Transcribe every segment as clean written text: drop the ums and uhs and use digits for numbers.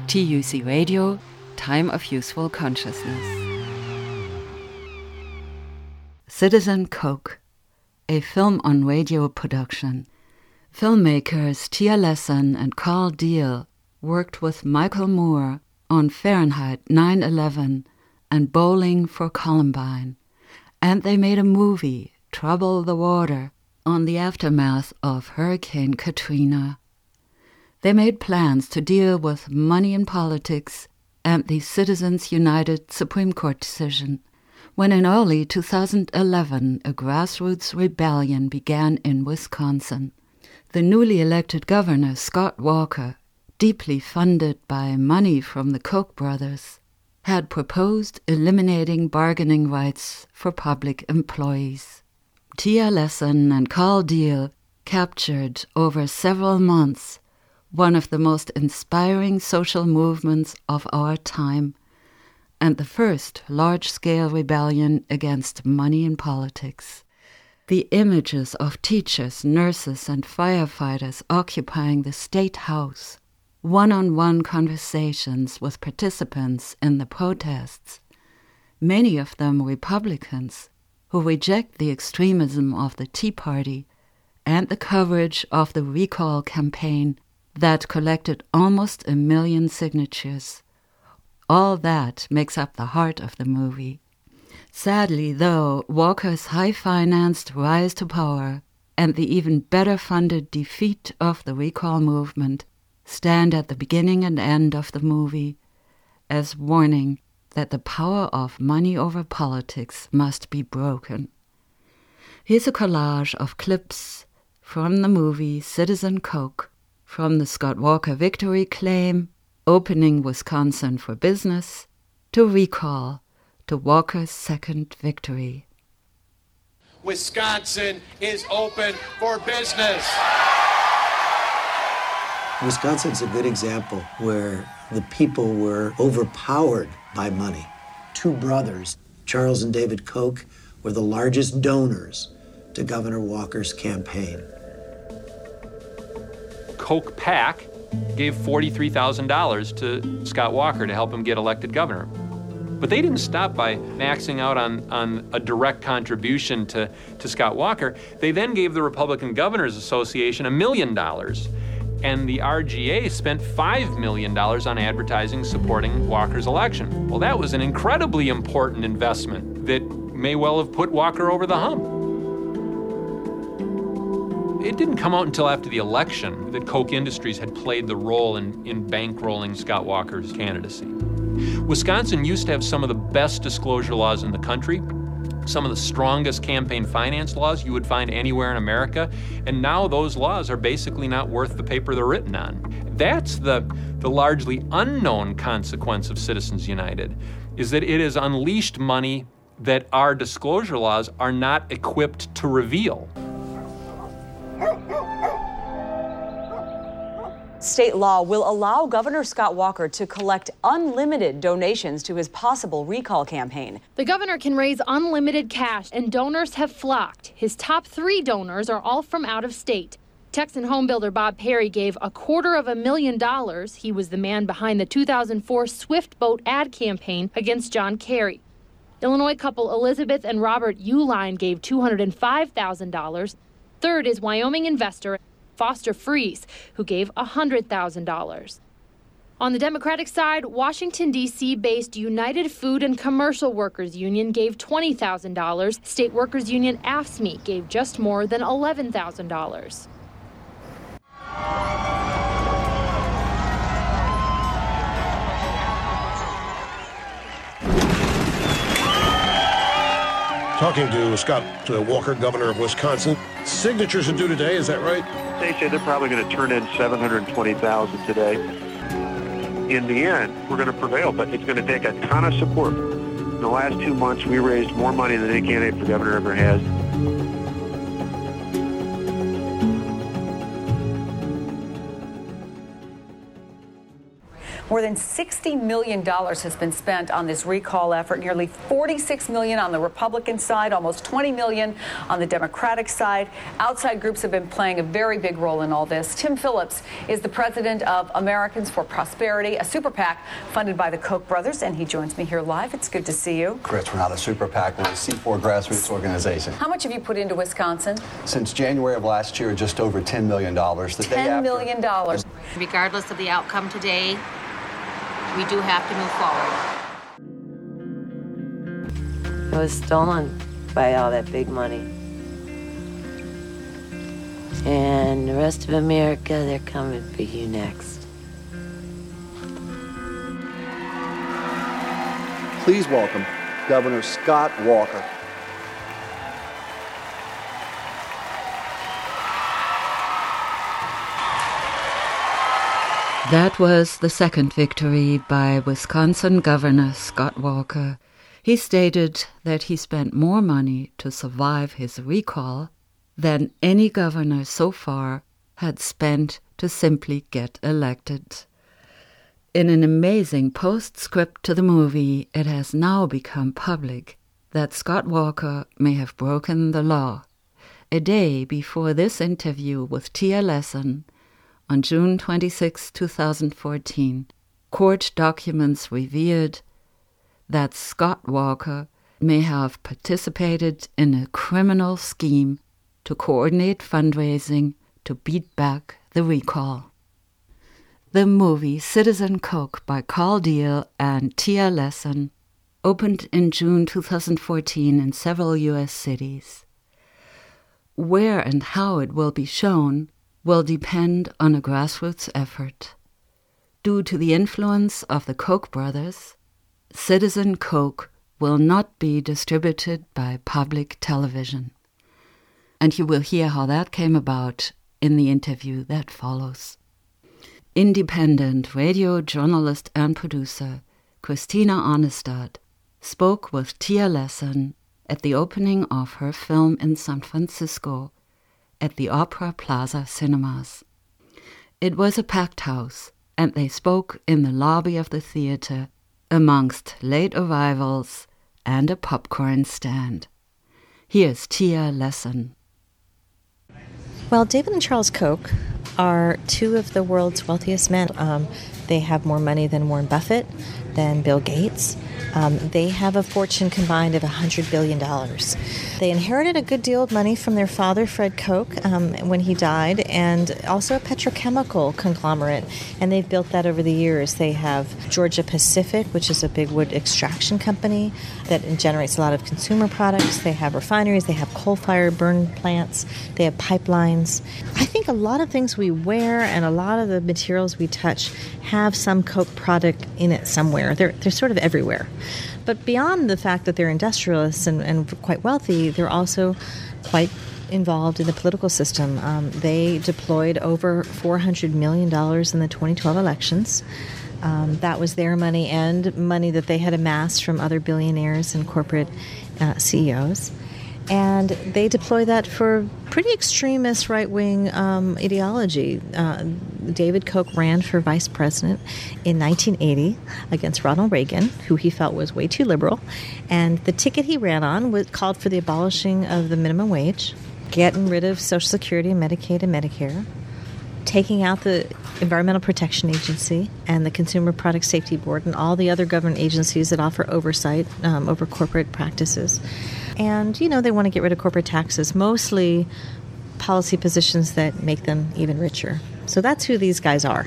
TUC Radio, Time of Useful Consciousness. Citizen Coke, a film on radio production. Filmmakers Tia Lesson and Carl Diehl worked with Michael Moore on Fahrenheit 9/11 and Bowling for Columbine, and they made a movie, Trouble the Water, on the aftermath of Hurricane Katrina. They made plans to deal with money in politics and the Citizens United Supreme Court decision, when in early 2011 a grassroots rebellion began in Wisconsin. The newly elected governor, Scott Walker, deeply funded by money from the Koch brothers, had proposed eliminating bargaining rights for public employees. Tia Lesson and Carl Diehl captured over several months one of the most inspiring social movements of our time, and the first large-scale rebellion against money in politics. The images of teachers, nurses, and firefighters occupying the State House, one-on-one conversations with participants in the protests, many of them Republicans who reject the extremism of the Tea Party, and the coverage of the recall campaign that collected almost 1 million signatures. All that makes up the heart of the movie. Sadly, though, Walker's high-financed rise to power and the even better-funded defeat of the recall movement stand at the beginning and end of the movie as warning that the power of money over politics must be broken. Here's a collage of clips from the movie Citizen Coke, from the Scott Walker victory claim, opening Wisconsin for business, to recall, to Walker's second victory. Wisconsin is open for business. Wisconsin's a good example where the people were overpowered by money. Two brothers, Charles and David Koch, were the largest donors to Governor Walker's campaign. Koch PAC gave $43,000 to Scott Walker to help him get elected governor. But they didn't stop by maxing out on a direct contribution to Scott Walker. They then gave the Republican Governors Association $1 million. And the RGA spent $5 million on advertising supporting Walker's election. Well, that was an incredibly important investment that may well have put Walker over the hump. It didn't come out until after the election that Koch Industries had played the role in bankrolling Scott Walker's candidacy. Wisconsin used to have some of the best disclosure laws in the country, some of the strongest campaign finance laws you would find anywhere in America, and now those laws are basically not worth the paper they're written on. That's the largely unknown consequence of Citizens United, is that it has unleashed money that our disclosure laws are not equipped to reveal. State law will allow Governor Scott Walker to collect unlimited donations to his possible recall campaign. The governor can raise unlimited cash, and donors have flocked. His top 3 donors are all from out of state. Texan homebuilder Bob Perry gave $250,000. He was the man behind the 2004 Swift Boat ad campaign against John Kerry. Illinois couple Elizabeth and Robert Uline gave $205,000. Third is Wyoming investor Foster Freese, who gave $100,000. On the Democratic side, Washington, D.C.-based United Food and Commercial Workers Union gave $20,000. State Workers Union AFSCME gave just more than $11,000. Talking to Scott Walker, governor of Wisconsin. Signatures are due today, is that right? They say they're probably going to turn in 720,000 today. In the end, we're going to prevail, but it's going to take a ton of support. In the last 2 months, we raised more money than any candidate for governor ever has. More than $60 million has been spent on this recall effort, nearly $46 million on the Republican side, almost $20 million on the Democratic side. Outside groups have been playing a very big role in all this. Tim Phillips is the president of Americans for Prosperity, a super PAC funded by the Koch brothers, and he joins me here live. It's good to see you. Chris, we're not a super PAC, we're a C4 grassroots organization. How much have you put into Wisconsin? Since January of last year, just over $10 million. $10 million. Regardless of the outcome today, we do have to move forward. I was stolen by all that big money. And the rest of America, they're coming for you next. Please welcome Governor Scott Walker. That was the second victory by Wisconsin Governor Scott Walker. He stated that he spent more money to survive his recall than any governor so far had spent to simply get elected. In an amazing postscript to the movie, it has now become public that Scott Walker may have broken the law. A day before this interview with Tia Lesson, on June 26, 2014, court documents revealed that Scott Walker may have participated in a criminal scheme to coordinate fundraising to beat back the recall. The movie Citizen Coke by Carl Diehl and Tia Lesson opened in June 2014 in several U.S. cities. Where and how it will be shown will depend on a grassroots effort. Due to the influence of the Koch brothers, Citizen Coke will not be distributed by public television. And you will hear how that came about in the interview that follows. Independent radio journalist and producer Christina Arnestad spoke with Tia Lesson at the opening of her film in San Francisco at the Opera Plaza Cinemas. It was a packed house, and they spoke in the lobby of the theater amongst late arrivals and a popcorn stand. Here's Tia Lesson. Well, David and Charles Koch are two of the world's wealthiest men. They have more money than Warren Buffett, than Bill Gates. They have a fortune combined of $100 billion. They inherited a good deal of money from their father, Fred Koch, when he died, and also a petrochemical conglomerate, and they've built that over the years. They have Georgia Pacific, which is a big wood extraction company that generates a lot of consumer products. They have refineries, they have coal-fired burn plants, they have pipelines. I think a lot of things we wear and a lot of the materials we touch have some Koch product in it somewhere. They're sort of everywhere. But beyond the fact that they're industrialists and quite wealthy, they're also quite involved in the political system. They deployed over $400 million in the 2012 elections. That was their money and money that they had amassed from other billionaires and corporate CEOs. And they deploy that for pretty extremist right-wing ideology. David Koch ran for vice president in 1980 against Ronald Reagan, who he felt was way too liberal. And the ticket he ran on called for the abolishing of the minimum wage, getting rid of Social Security and Medicaid and Medicare, taking out the Environmental Protection Agency and the Consumer Product Safety Board and all the other government agencies that offer oversight over corporate practices. And, you know, they want to get rid of corporate taxes, mostly policy positions that make them even richer. So that's who these guys are.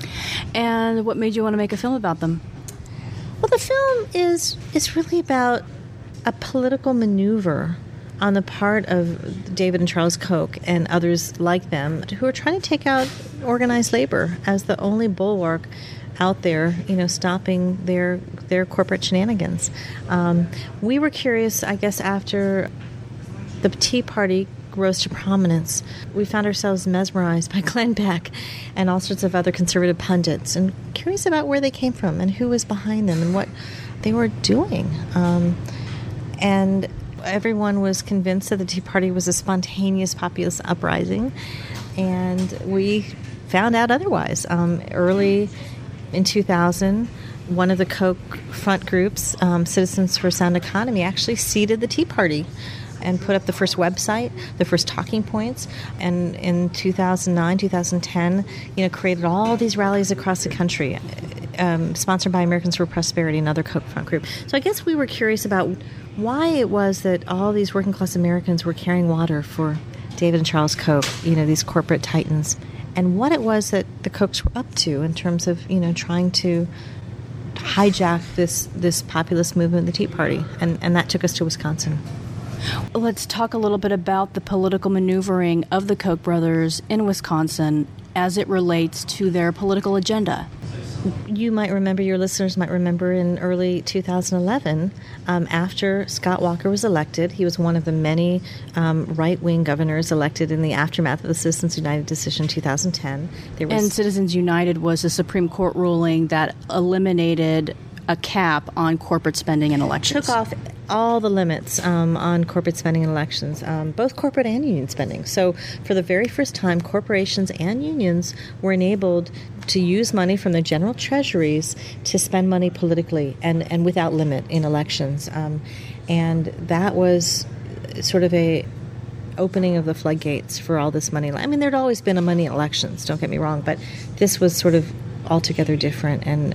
And what made you want to make a film about them? Well, the film is really about a political maneuver on the part of David and Charles Koch and others like them who are trying to take out organized labor as the only bulwark out there, you know, stopping their corporate shenanigans. We were curious, I guess, after the Tea Party rose to prominence, we found ourselves mesmerized by Glenn Beck and all sorts of other conservative pundits, and curious about where they came from and who was behind them and what they were doing. And everyone was convinced that the Tea Party was a spontaneous populist uprising, and we found out otherwise. Early In 2000, one of the Koch front groups, Citizens for a Sound Economy, actually seeded the Tea Party and put up the first website, the first talking points, and in 2009, 2010, created all these rallies across the country, sponsored by Americans for Prosperity, another Koch front group. So I guess we were curious about why it was that all these working class Americans were carrying water for David and Charles Koch, these corporate titans, and what it was that the Kochs were up to in terms of, trying to hijack this populist movement, the Tea Party, and that took us to Wisconsin. Let's talk a little bit about the political maneuvering of the Koch brothers in Wisconsin as it relates to their political agenda. You might remember, your listeners might remember, in early 2011, after Scott Walker was elected, he was one of the many right-wing governors elected in the aftermath of the Citizens United decision in 2010. And Citizens United was a Supreme Court ruling that eliminated a cap on corporate spending in elections. Took off all the limits on corporate spending in elections, both corporate and union spending. So for the very first time, corporations and unions were enabled to use money from the general treasuries to spend money politically and without limit in elections. And that was sort of a opening of the floodgates for all this money. I mean, there'd always been a money in elections, don't get me wrong, but this was sort of altogether different. And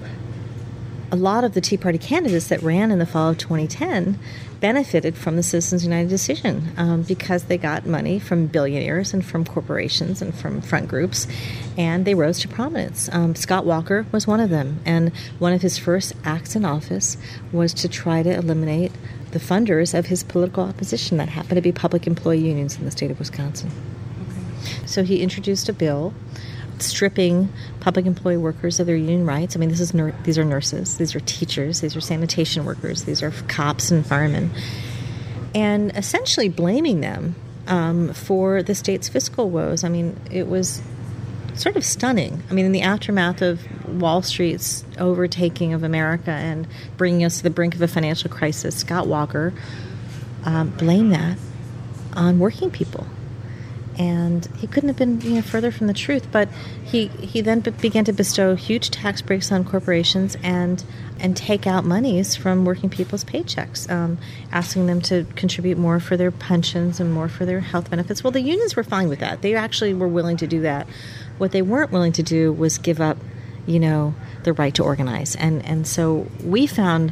a lot of the Tea Party candidates that ran in the fall of 2010 benefited from the Citizens United decision because they got money from billionaires and from corporations and from front groups, and they rose to prominence. Scott Walker was one of them, and one of his first acts in office was to try to eliminate the funders of his political opposition that happened to be public employee unions in the state of Wisconsin. Okay. So he introduced a bill stripping public employee workers of their union rights. I mean, these are nurses, these are teachers, these are sanitation workers, these are cops and firemen, and essentially blaming them for the state's fiscal woes. I mean, it was sort of stunning. I mean, in the aftermath of Wall Street's overtaking of America and bringing us to the brink of a financial crisis, Scott Walker blamed that on working people. And he couldn't have been further from the truth. But he then began to bestow huge tax breaks on corporations and take out monies from working people's paychecks, asking them to contribute more for their pensions and more for their health benefits. Well, the unions were fine with that. They actually were willing to do that. What they weren't willing to do was give up, the right to organize. And so we found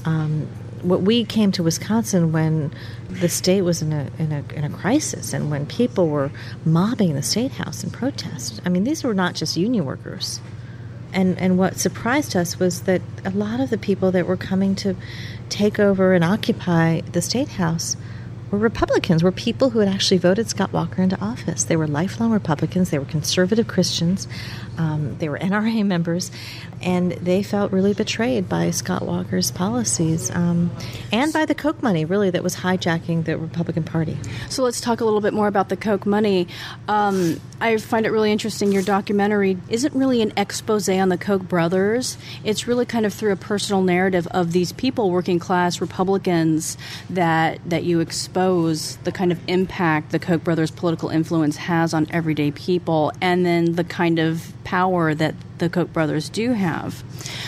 what we came to Wisconsin when the state was in a crisis and when people were mobbing the State House in protest. I mean, these were not just union workers. And what surprised us was that a lot of the people that were coming to take over and occupy the State House were Republicans, were people who had actually voted Scott Walker into office. They were lifelong Republicans. They were conservative Christians. They were NRA members. And they felt really betrayed by Scott Walker's policies and by the Koch money, really, that was hijacking the Republican Party. So let's talk a little bit more about the Koch money. I find it really interesting. Your documentary isn't really an expose on the Koch brothers. It's really kind of through a personal narrative of these people, working class Republicans, that you expose the kind of impact the Koch brothers' political influence has on everyday people, and then the kind of power that the Koch brothers do have.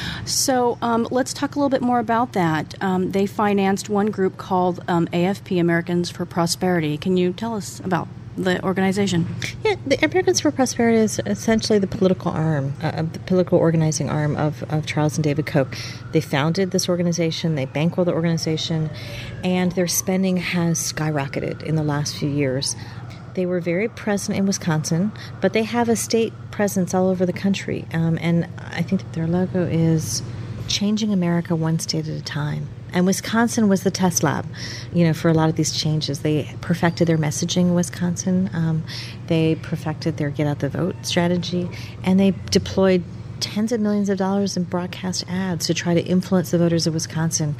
So let's talk a little bit more about that. They financed one group called AFP, Americans for Prosperity. Can you tell us about the organization? Yeah, the Americans for Prosperity is essentially the political arm, the political organizing arm of Charles and David Koch. They founded this organization, they bankrolled the organization, and their spending has skyrocketed in the last few years. They were very present in Wisconsin, but they have a state presence all over the country. And I think that their logo is changing America one state at a time. And Wisconsin was the test lab, for a lot of these changes. They perfected their messaging in Wisconsin. They perfected their get out the vote strategy. And they deployed tens of millions of dollars in broadcast ads to try to influence the voters of Wisconsin.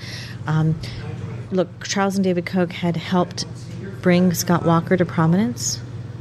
Look, Charles and David Koch had helped bring Scott Walker to prominence,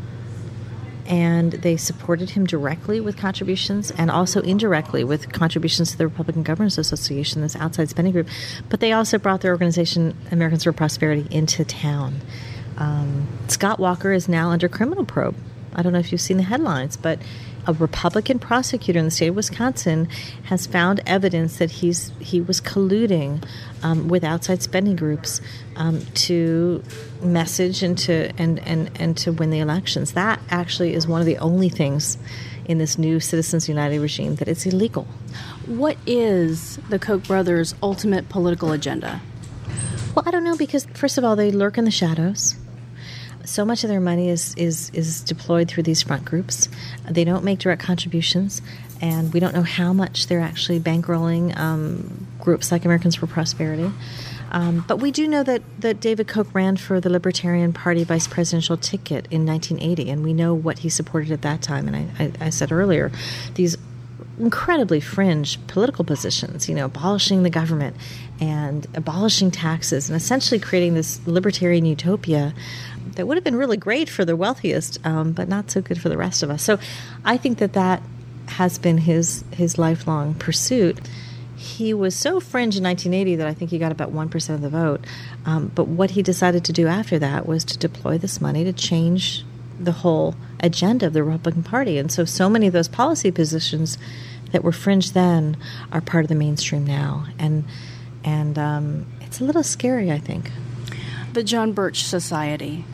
and they supported him directly with contributions and also indirectly with contributions to the Republican Governors Association, this outside spending group. But they also brought their organization, Americans for Prosperity, into town. Scott Walker is now under criminal probe. I don't know if you've seen the headlines, but A Republican prosecutor in the state of Wisconsin has found evidence that he was colluding with outside spending groups to message and to win the elections. That actually is one of the only things in this new Citizens United regime that it's illegal. What is the Koch brothers' ultimate political agenda? Well, I don't know, because first of all, they lurk in the shadows. So much of their money is deployed through these front groups. They don't make direct contributions, and we don't know how much they're actually bankrolling groups like Americans for Prosperity. But we do know that David Koch ran for the Libertarian Party vice presidential ticket in 1980, and we know what he supported at that time. And I said earlier, these incredibly fringe political positions, abolishing the government and abolishing taxes and essentially creating this libertarian utopia that would have been really great for the wealthiest, but not so good for the rest of us. So I think that has been his lifelong pursuit. He was so fringe in 1980 that I think he got about 1% of the vote. But what he decided to do after that was to deploy this money to change the whole agenda of the Republican Party. And so many of those policy positions that were fringe then are part of the mainstream now. And it's a little scary, I think. The John Birch Society.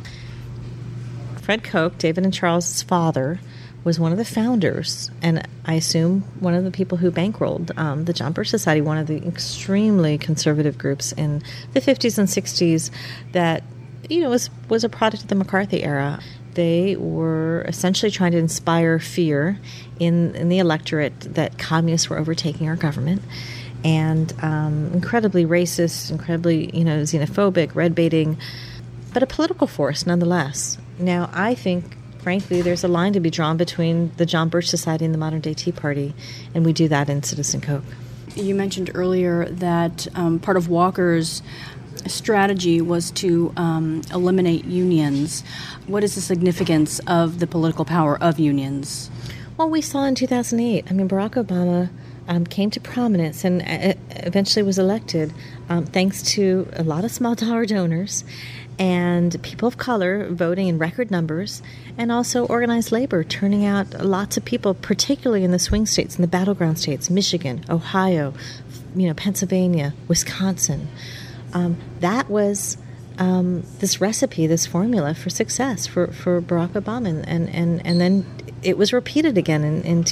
Fred Koch, David and Charles' father, was one of the founders, and I assume one of the people who bankrolled the John Birch Society, one of the extremely conservative groups in the 50s and 60s that, was a product of the McCarthy era. They were essentially trying to inspire fear in the electorate that communists were overtaking our government, and incredibly racist, incredibly, xenophobic, red-baiting, but a political force nonetheless. Now, I think, frankly, there's a line to be drawn between the John Birch Society and the modern-day Tea Party, and we do that in Citizen Koch. You mentioned earlier that part of Walker's strategy was to eliminate unions. What is the significance of the political power of unions? Well, we saw in 2008, Barack Obama came to prominence and eventually was elected thanks to a lot of small-dollar donors and people of color voting in record numbers, and also organized labor turning out lots of people, particularly in the swing states, in the battleground states, Michigan, Ohio, Pennsylvania, Wisconsin. That was this recipe, this formula for success for Barack Obama, and then it was repeated again in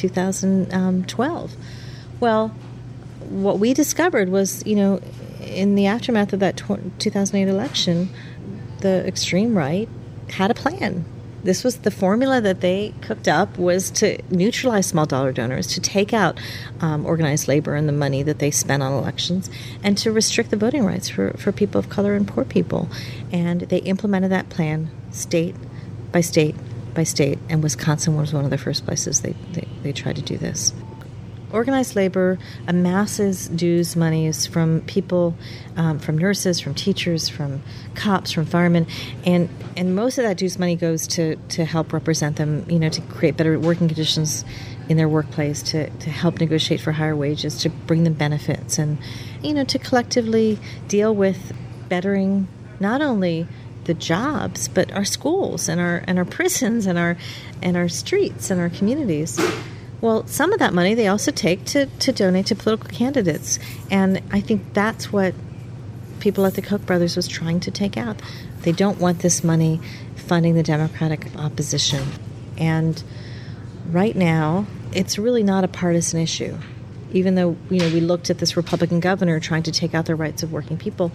2012. Well, what we discovered was, in the aftermath of that 2008 election, the extreme right had a plan. This was the formula that they cooked up, was to neutralize small dollar donors, to take out organized labor and the money that they spent on elections, and to restrict the voting rights for people of color and poor people. And they implemented that plan state by state by state, and Wisconsin was one of the first places they tried to do this. Organized labor amasses dues monies from people, from nurses, from teachers, from cops, from firemen, and most of that dues money goes to help represent them, to create better working conditions in their workplace, to help negotiate for higher wages, to bring them benefits, and to collectively deal with bettering not only the jobs but our schools and our prisons and our streets and our communities. Well, some of that money they also take to donate to political candidates. And I think that's what people at the Koch brothers was trying to take out. They don't want this money funding the Democratic opposition. And right now, it's really not a partisan issue. Even though, we looked at this Republican governor trying to take out the rights of working people,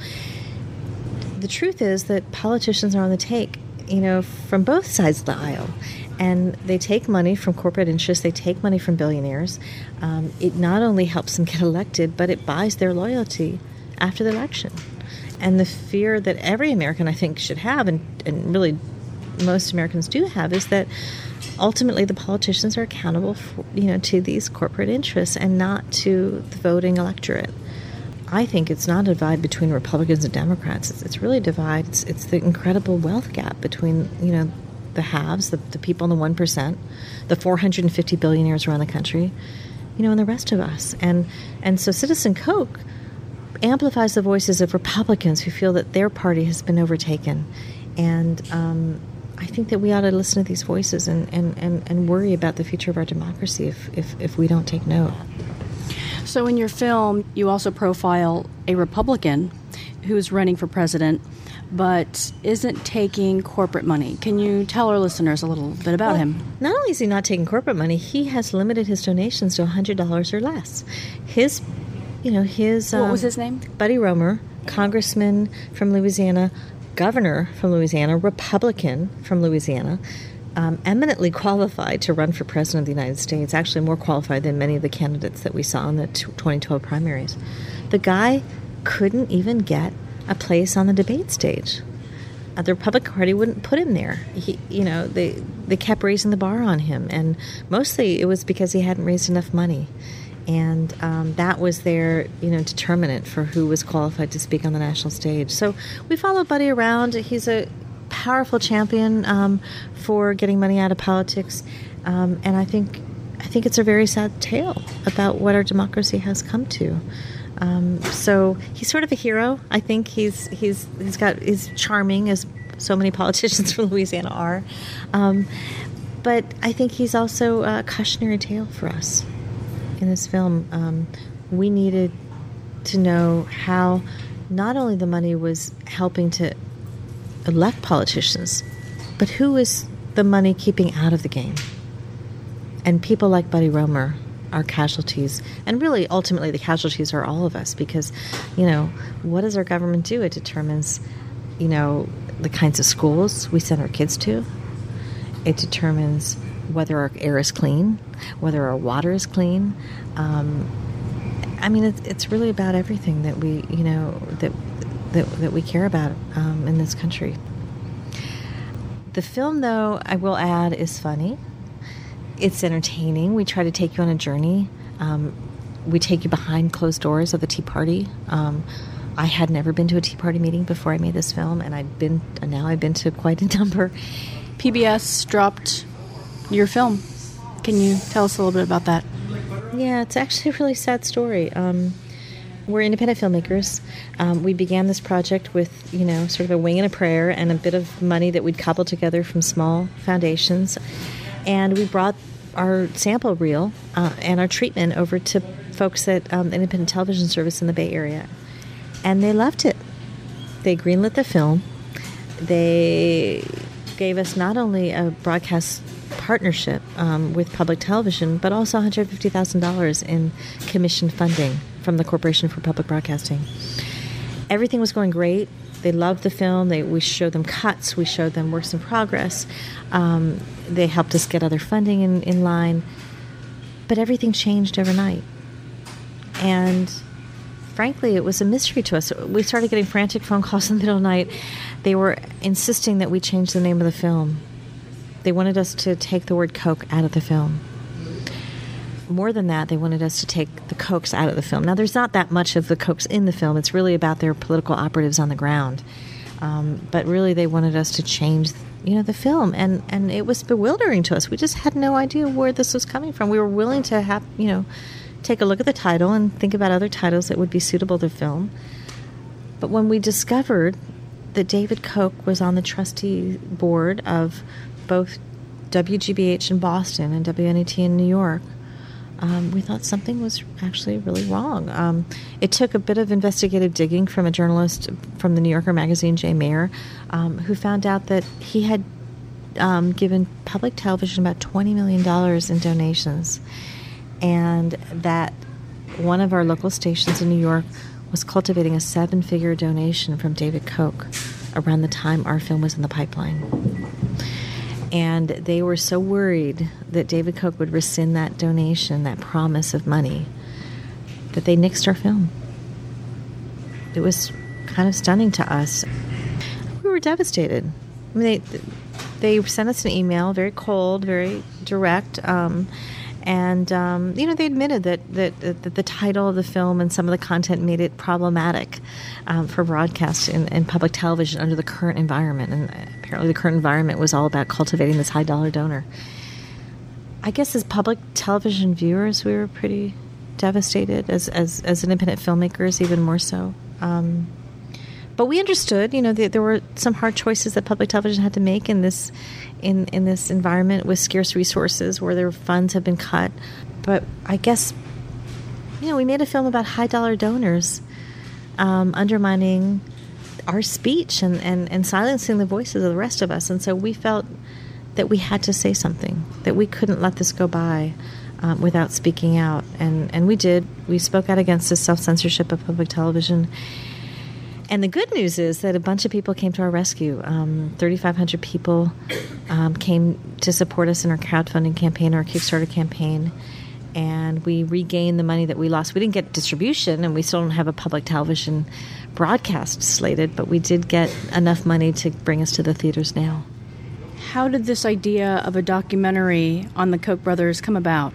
the truth is that politicians are on the take, from both sides of the aisle. And they take money from corporate interests, they take money from billionaires. It not only helps them get elected, but it buys their loyalty after the election. And the fear that every American, I think, should have, and really most Americans do have, is that ultimately the politicians are accountable for, to these corporate interests and not to the voting electorate. I think it's not a divide between Republicans and Democrats. It's really a divide. It's the incredible wealth gap between, the haves, the people in the 1%, the 450 billionaires around the country, and the rest of us. And so Citizen Koch amplifies the voices of Republicans who feel that their party has been overtaken. And I think that we ought to listen to these voices and worry about the future of our democracy if we don't take note. So in your film, you also profile a Republican who's running for president but isn't taking corporate money. Can you tell our listeners a little bit about him? Not only is he not taking corporate money, he has limited his donations to $100 or less. His what was his name? Buddy Roemer, congressman from Louisiana, governor from Louisiana, Republican from Louisiana, eminently qualified to run for president of the United States, actually more qualified than many of the candidates that we saw in the 2012 primaries. The guy couldn't even get a place on the debate stage. The Republican Party wouldn't put him there. They kept raising the bar on him, and mostly it was because he hadn't raised enough money. And that was their, determinant for who was qualified to speak on the national stage. So we followed Buddy around. He's a powerful champion for getting money out of politics, and I think it's a very sad tale about what our democracy has come to. So he's sort of a hero. I think he's charming, as so many politicians from Louisiana are, but I think he's also a cautionary tale for us. In this film, we needed to know how not only the money was helping to elect politicians, but who was the money keeping out of the game. And people like Buddy Roemer are casualties. And really, ultimately, the casualties are all of us because, what does our government do? It determines, the kinds of schools we send our kids to. It determines whether our air is clean, whether our water is clean. It's really about everything that we, that we care about in this country. The film, though, I will add, is funny. It's entertaining. We try to take you on a journey. We take you behind closed doors of the Tea Party. I had never been to a Tea Party meeting before I made this film, and now I've been to quite a number. PBS dropped your film. Can you tell us a little bit about that? Yeah, it's actually a really sad story. We're independent filmmakers. We began this project with, sort of a wing and a prayer and a bit of money that we'd cobbled together from small foundations. And we brought our sample reel and our treatment over to folks at the Independent Television Service in the Bay Area. And they loved it. They greenlit the film. They gave us not only a broadcast partnership with public television, but also $150,000 in commission funding from the Corporation for Public Broadcasting. Everything was going great. They loved the film. We showed them cuts. We showed them works in progress. They helped us get other funding in line. But everything changed overnight. And frankly, it was a mystery to us. We started getting frantic phone calls in the middle of the night. They were insisting that we change the name of the film. They wanted us to take the word Coke out of the film. More than that, they wanted us to take the Cokes out of the film. Now, there's not that much of the Cokes in the film. It's really about their political operatives on the ground. But really, they wanted us to change, the film. And it was bewildering to us. We just had no idea where this was coming from. We were willing to have, take a look at the title and think about other titles that would be suitable to the film. But when we discovered that David Koch was on the trustee board of both WGBH in Boston and WNET in New York, we thought something was actually really wrong. It took a bit of investigative digging from a journalist from the New Yorker magazine, Jay Mayer, who found out that he had given public television about $20 million in donations, and that one of our local stations in New York was cultivating a 7-figure donation from David Koch around the time our film was in the pipeline. And they were so worried that David Koch would rescind that donation, that promise of money, that they nixed our film. It was kind of stunning to us. We were devastated. I mean, they sent us an email, very cold, very direct, and they admitted that the title of the film and some of the content made it problematic for broadcast in public television under the current environment. And apparently the current environment was all about cultivating this high-dollar donor. I guess as public television viewers, we were pretty devastated. As independent filmmakers, even more so. But we understood, there were some hard choices that public television had to make in this environment with scarce resources where their funds have been cut. But I guess, we made a film about high-dollar donors undermining our speech and silencing the voices of the rest of us. And so we felt that we had to say something, that we couldn't let this go by without speaking out. And we did. We spoke out against the self-censorship of public television. And the good news is that a bunch of people came to our rescue. 3,500 people came to support us in our crowdfunding campaign, our Kickstarter campaign, and we regained the money that we lost. We didn't get distribution, and we still don't have a public television broadcast slated, but we did get enough money to bring us to the theaters now. How did this idea of a documentary on the Koch brothers come about?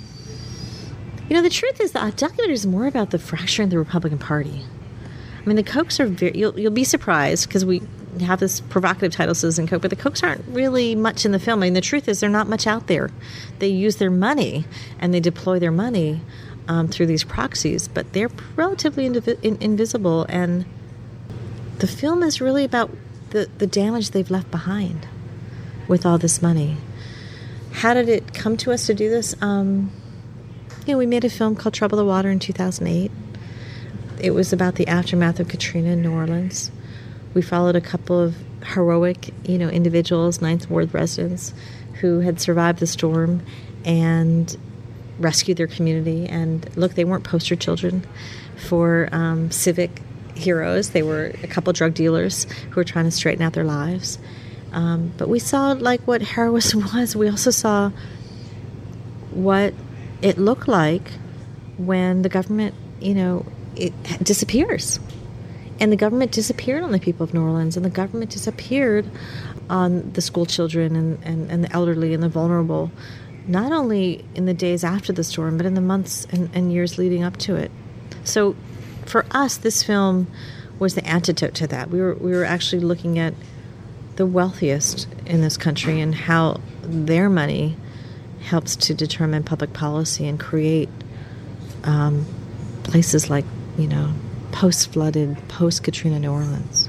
The truth is the documentary is more about the fracture in the Republican Party. I mean, the Kochs are very... You'll be surprised because we have this provocative title, Citizen Koch, but the Kochs aren't really much in the film. I mean, the truth is they're not much out there. They use their money and they deploy their money through these proxies, but they're relatively invisible, and the film is really about the damage they've left behind with all this money. How did it come to us to do this? We made a film called Trouble the Water in 2008. It was about the aftermath of Katrina in New Orleans. We followed a couple of heroic, individuals, Ninth Ward residents, who had survived the storm and rescued their community. And look, they weren't poster children for civic heroes. They were a couple drug dealers who were trying to straighten out their lives. But we saw what heroism was. We also saw what it looked like when the government, it disappears. And the government disappeared on the people of New Orleans, and the government disappeared on the school children and the elderly and the vulnerable, not only in the days after the storm, but in the months and years leading up to it. So for us, this film was the antidote to that. We were actually looking at the wealthiest in this country and how their money helps to determine public policy and create places like, post-flooded, post-Katrina New Orleans.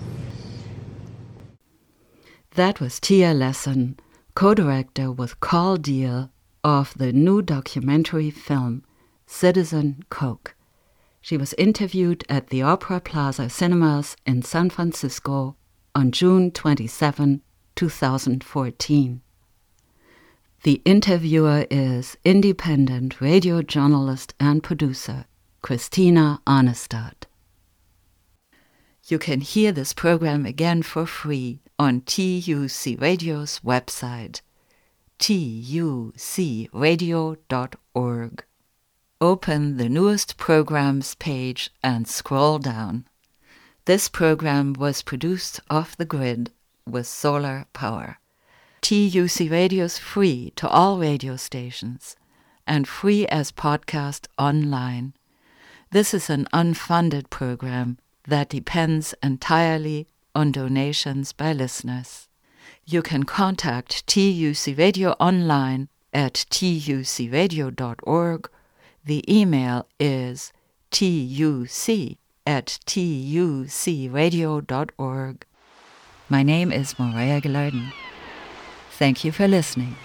That was Tia Lesson, co-director with Carl Diehl of the new documentary film Citizen Koch. She was interviewed at the Opera Plaza Cinemas in San Francisco on June 27, 2014. The interviewer is independent radio journalist and producer Christina Arnestad. You can hear this program again for free on TUC Radio's website, tucradio.org. Open the newest programs page and scroll down. This program was produced off the grid with solar power. TUC Radio is free to all radio stations and free as podcast online. This is an unfunded program that depends entirely on donations by listeners. You can contact TUC Radio online at tucradio.org. The email is tuc@tucradio.org. My name is Mariah Gilardin. Thank you for listening.